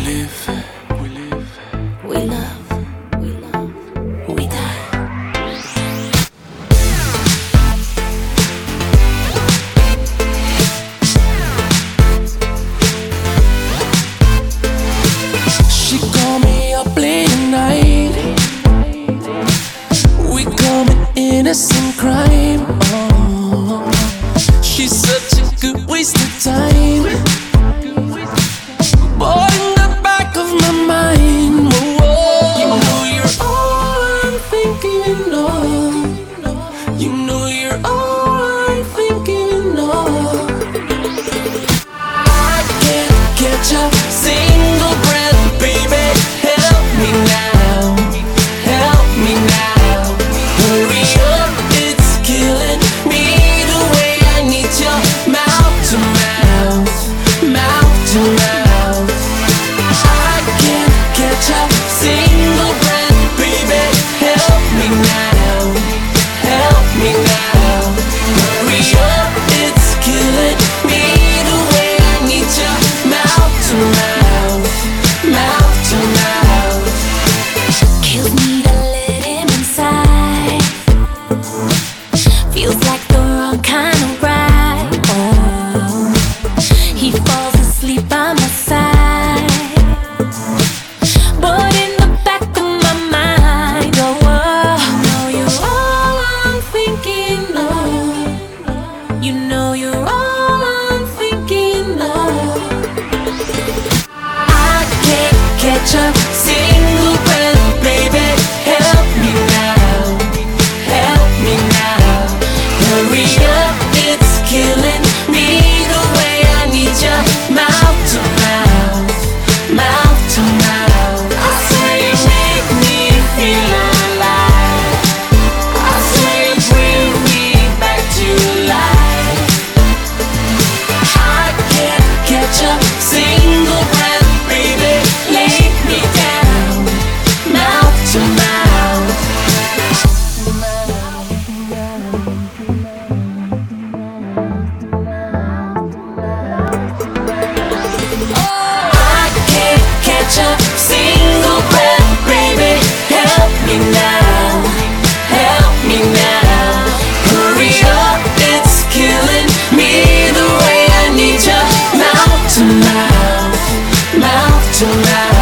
live, we live, We love, we love, we die. She called me up late at night. We commit innocent crime. Oh, she's such a good waste of time. But in the back of my mind, whoa, you know you're all I'm thinking of. You know you're all I'm thinking of. I can't catch a single breath, baby. Help me now, help me now. Hurry up, it's killing me the way I need your mouth to mouth, mouth to mouth. I can't catch a single breath, baby. Help me now, help me now. Hurry up, it's killing me the way I need your mouth to mouth, mouth to mouth. Kills me to let him inside. Feels like the wrong kind of ride. Oh, he falls asleep by my side. But in the back of my mind, oh, you know you're all I'm thinking of. You know you're all I'm thinking of. I can't catch a single breath, baby. Help me now, help me now. Hurry up, it's killing me the way I need your mouth to mouth, mouth to mouth. I swear you make me feel alive. I swear you bring me back to life. I can't catch a single breath, baby. Lay me down, mouth to mouth. I can't catch a single breath, baby. Help me now, help me now. Hurry up, it's killing me the way I need your mouth to mouth, mouth to mouth.